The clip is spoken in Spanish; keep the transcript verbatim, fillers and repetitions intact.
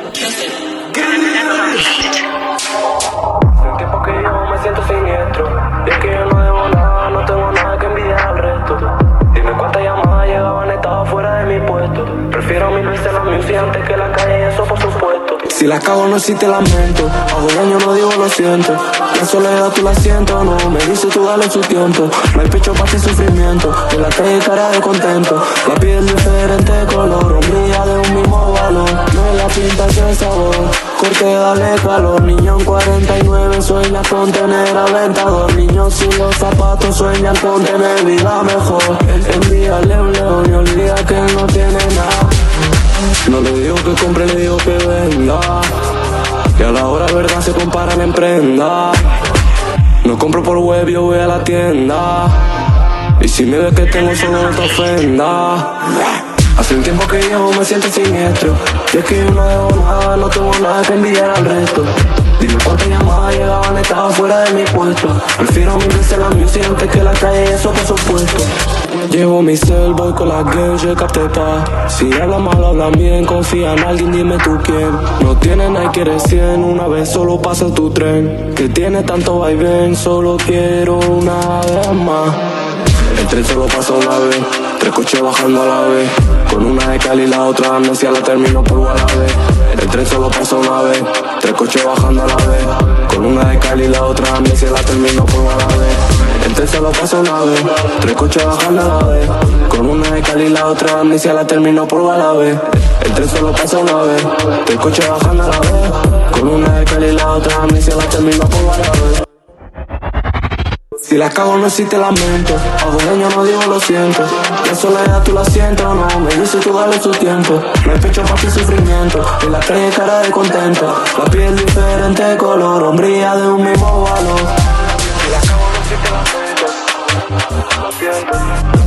El tiempo que yo me siento siniestro, y es que yo no debo nada, no tengo nada que envidiar al resto. Dime cuántas llamadas llegaban, estaba fuera de mi puesto. Prefiero mil veces la music antes que la calle, eso por supuesto. Si la cago no existe lamento, hago daño no digo lo siento. La soledad tú la siento, no, me dice tú dale su tiempo. No hay pecho para este sufrimiento, en la calle cara de contento. La piel diferente color, hombría de un mismo valor. No es la pinta que sabor, corte dale calor. Niño en cuarenta y nueve sueña con tener aventador. Niños sin los zapatos sueñan con tener vida mejor. Envíale un león y olvida que no tiene nada. No le digo que compre, le digo que venda. Y a la hora verdad se comparan en prenda. No compro por web, yo voy a la tienda. Y si me ves que tengo solo no te ofenda. Hace un tiempo que yo me siento siniestro, y es que yo no debo nada, no tengo nada que envidiar al resto. Dime cuántas llamadas llegaban, estaba fuera de mi puesto. Prefiero mil veces la music antes que la calle, eso por supuesto. Llevo mi cel, voy con la gang, yo capté pa'. Si hablan mal, hablan bien, confía en alguien, dime tú quién. No tienen nada y quieres cien, una vez solo pasa tu tren. Que tiene tanto vaivén, solo quiero una vez más. El tren solo pasa una vez, tres coches bajando a la vez. Con una de Cali y la otra amnesia la termino por Guadalajara. El tren solo pasa una vez, tres coches bajando a la vez. Con una de Cali y la otra amnesia la termino por Guadalajara. El tren solo pasa una vez, tres coches bajando a la vez. Con una de Cali y la otra amnesia la termino por Guadalajara. El tren solo pasa una vez, tres coches bajando a la vez. Con una de Cali y la otra amnesia la termino por Guadalajara. Si la cago no existe lamento, hago daño no digo lo siento. La soledad tú la sientes o no, me dice tú dale su tiempo. No hay pecho para tu sufrimiento, en la calle cara de contento. La piel diferente color, hombría de un mismo valor. Si la cago no existe lamento, lo siento.